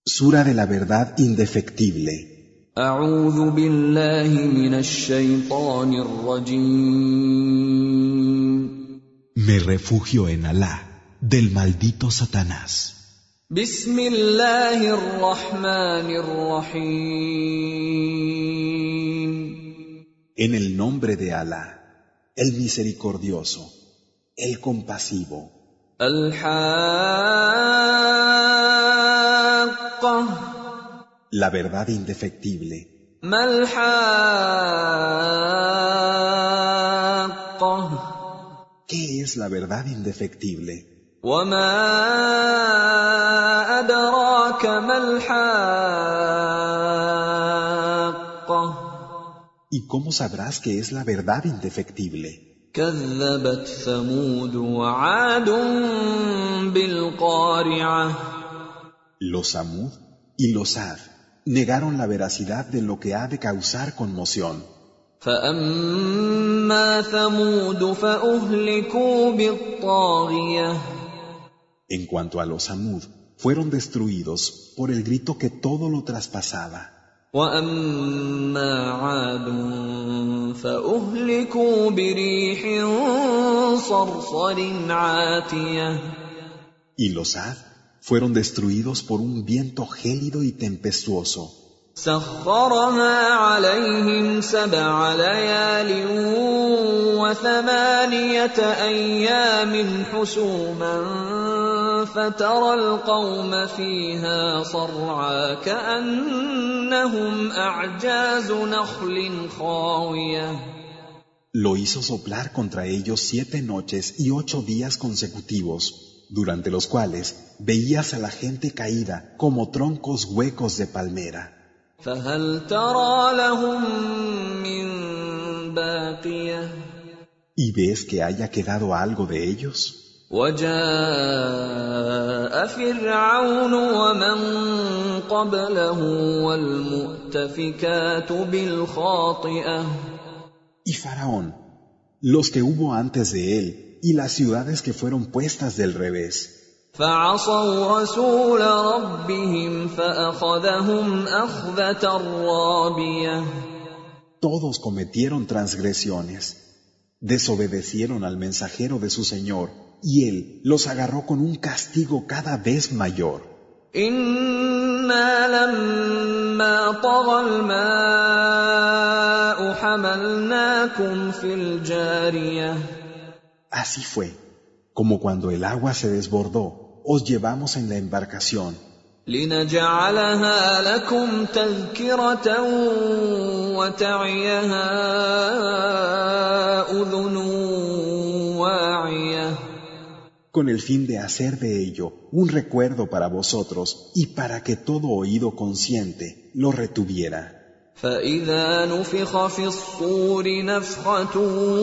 Sura de la verdad indefectible. أعوذ بالله من الشيطان الرجيم. Me refugio en Alá, del maldito Satanás. بسم الله الرحمن الرحيم. En el nombre de Alá, el misericordioso, el compasivo. الحاقة. La verdad indefectible. ما الحاقة. ¿Qué es la verdad indefectible? وما أدراك ما الحاقة. ¿Y cómo sabrás que es la verdad indefectible? كذبت ثمود وعاد بالقارعة. Los Samud y los Ad negaron la veracidad de lo que ha de causar conmoción. فأما ثمود فأهلكوا بالطاغية. En cuanto a los Samud, fueron destruidos por el grito que todo lo traspasaba. وأما عاد فأهلكوا بريح صرصر عاتية. Y los Ad fueron destruidos por un viento gélido y tempestuoso. سخرها عليهم 7 ليال و8 أيام حسوما فترى القوم فيها صرعى كأنهم أعجاز نخل خاوية. Lo hizo soplar contra ellos 7 noches y 8 días consecutivos, durante los cuales veías a la gente caída como troncos huecos de palmera. فهل ترى لهم من باقية. ¿Y ves que haya quedado algo de ellos? وجاء فرعون ومن قبله والمؤتفكات بالخاطئة. Y Faraón, los que hubo antes de él, y las ciudades que fueron puestas del revés. فعصوا رسول ربهم فأخذهم أخذة رابية. Todos cometieron transgresiones. Desobedecieron al mensajero de su Señor, y él los agarró con un castigo cada vez mayor. إنا لما طغى الماء حملناكم في الجارية. Así fue, como cuando el agua se desbordó, os llevamos en la embarcación, لنجعلها لكم تذكرة وتعيها أذن واعية. con el fin de hacer de ello un recuerdo para vosotros y para que todo oído consciente lo retuviera. فإذا نفخ في الصور نفخة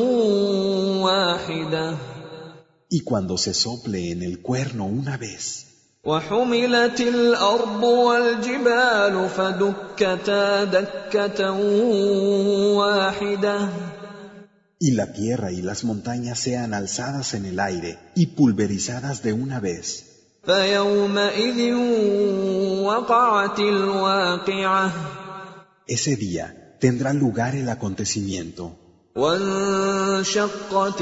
واحدة. Y cuando se sople en el cuerno una vez, وحملت الأرض والجبال فدكتا دكة واحدة. y la tierra y las montañas sean alzadas en el aire y pulverizadas de una vez, فيومئذ وقعت الواقعة. ese día tendrá lugar el acontecimiento. وانشقت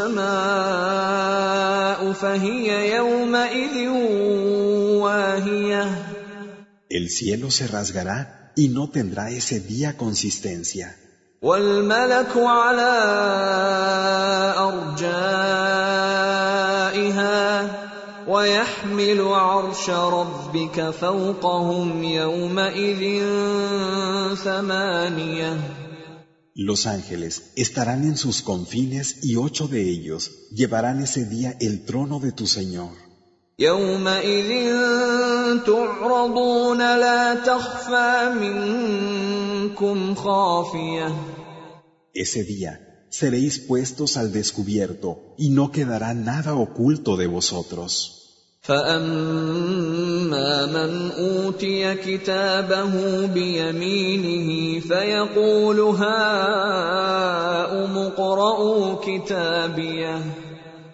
السماء فهي يومئذ واهية. El cielo se rasgará y no tendrá ese día consistencia. والملك على أرجائها ويحمل عرش ربك فوقهم يومئذ 8. Los ángeles estarán en sus confines y 8 de ellos llevarán ese día el trono de tu Señor. يومئذ تعرضون لا تخفى منكم خافية. Ese día seréis puestos al descubierto y no quedará nada oculto de vosotros. فأما من أوتي كتابه بيمينه فيقول هاؤم اقرءوا كتابيه.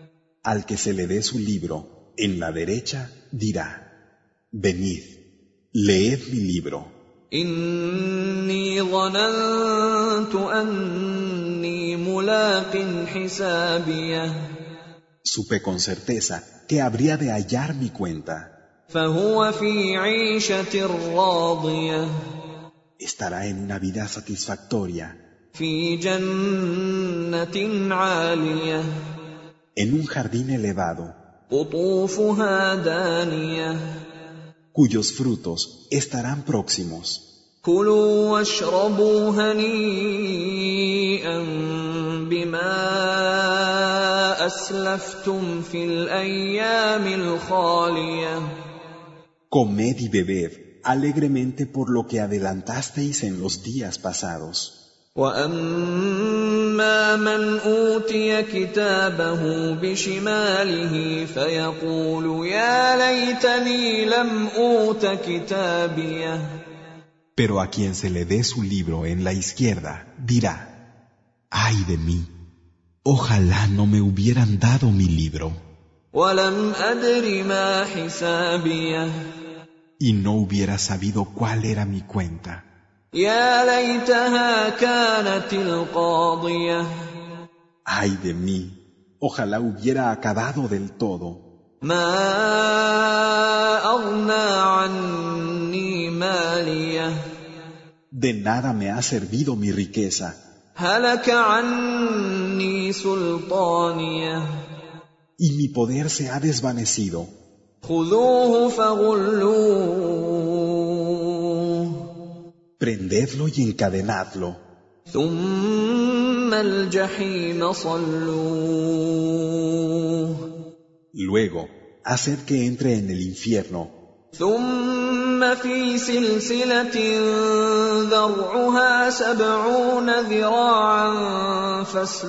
Al que se le dé su libro en la derecha, dirá: Venid, Leed mi libro. إني ظننت أني ملاق حسابيه Supe con certeza que habría de hallar mi cuenta. فهو في عيشة راضية Estará en una vida satisfactoria, في جنة عالية en un jardín elevado, قطوفها دانية cuyos frutos estarán próximos. كلوا واشربوا هنيئا بما أسلفتم في الأيام الخالية Comed y bebed alegremente por lo que adelantasteis en los días pasados. وأما من أوتي كتابه بشماله فيقول يا ليتني لم أوت كتابيه Pero a quien se le dé su libro en la izquierda, dirá: ¡Ay de mí! Ojalá no me hubieran dado mi libro. ولم أدر ما حسابيه Y no hubiera sabido cuál era mi cuenta. يا ليتها كانت القاضية ¡Ay de mí! Ojalá hubiera acabado del todo. ما أغنى عني ماليه De nada me ha servido mi riqueza, هلك عني سلطانيه y mi poder se ha desvanecido. خذوه فغلوه Prendedlo y encadenadlo, ثم الجحيم صلوه luego haced que entre en el infierno, ثم في سلسلة ذرعها 70 ذراعا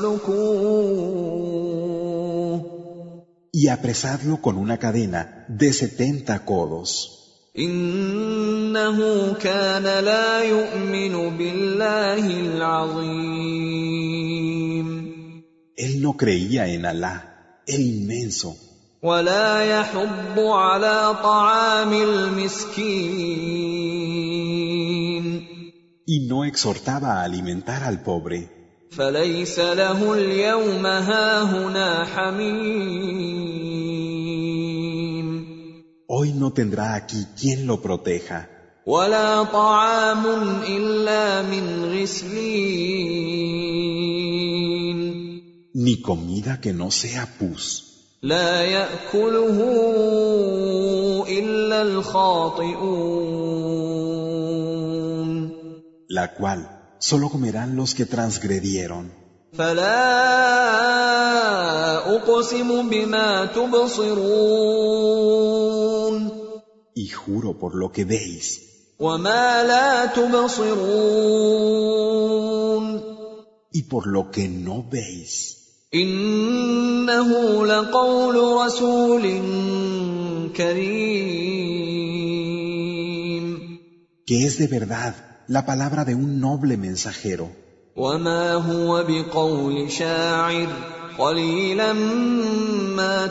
فاسلكوه y apresadlo con una cadena de 70 codos. إنه كان لا يؤمن بالله العظيم Él no creía en Alá, el inmenso, ولا يحض على طعام المسكين y no exhortaba a alimentar al pobre. فليس له اليوم هاهنا حميم Hoy no tendrá aquí quien lo proteja, ولا طعام إلا من غسلين ni comida que no sea pus, لا يأكله إلا الخاطئون la cual solo comerán los que transgredieron. فلا أقسم بما تبصرون Y juro por lo que veis, وما لا تبصرون y por lo que no veis, إنه لقول رسول كريم que es de verdad la palabra de un noble mensajero, وما هو بقول شاعر قليلا ما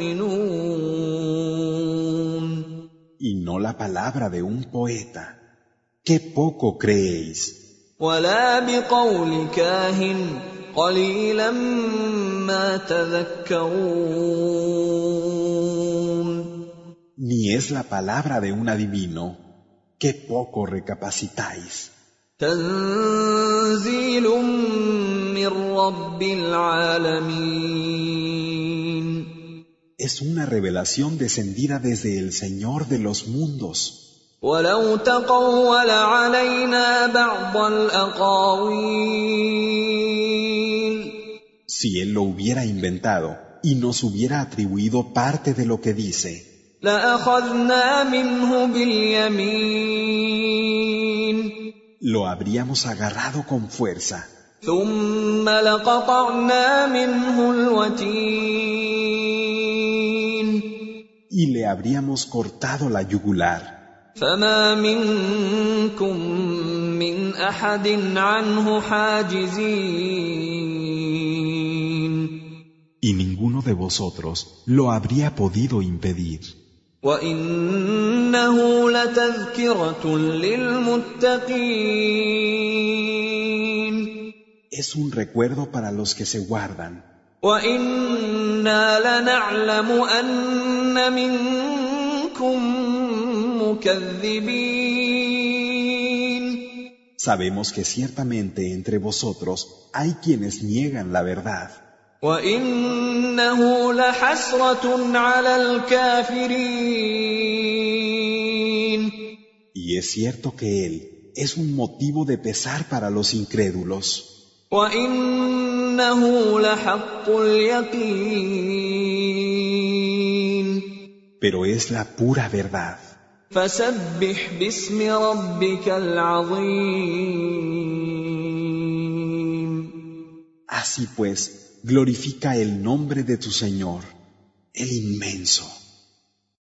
تؤمنون y no la palabra de un poeta. ¡Qué poco creéis! ولا بقول كاهن قليلا ما تذكرون Ni es la palabra de un adivino. ¡Qué poco recapacitáis! تنزيل من رب العالمين Es una revelación descendida desde el Señor de los mundos. ولو تقول علينا بعض الأقاويل Si Él lo hubiera inventado y nos hubiera atribuido parte de lo que dice, لأخذنا منه باليمين lo habríamos agarrado con fuerza ثم لقطعنا منه الوتين y le habríamos cortado la yugular. فما منكم من أحد عنه حاجزين Y ninguno de vosotros lo habría podido impedir. وَإِنَّهُ لَتَذْكِرَةٌ لِّلْمُتَّقِينَ. Es un recuerdo para los que se guardan. وَإِنَّا لَنَعْلَمُ أَنَّ مِنكُم مُّكَذِّبِينَ. Sabemos que ciertamente entre vosotros hay quienes niegan la verdad. وَإِنَّهُ لَحَسْرَةٌ عَلَى الْكَافِرِينَ. Y es cierto que Él es un motivo de pesar para los incrédulos. وَإِنَّهُ لَحَقُّ الْيَقِينِ. Pero es la pura verdad. فَسَبِّحْ بِاسْمِ رَبِّكَ الْعَظِيمِ. Así pues, glorifica el nombre de tu Señor, el inmenso.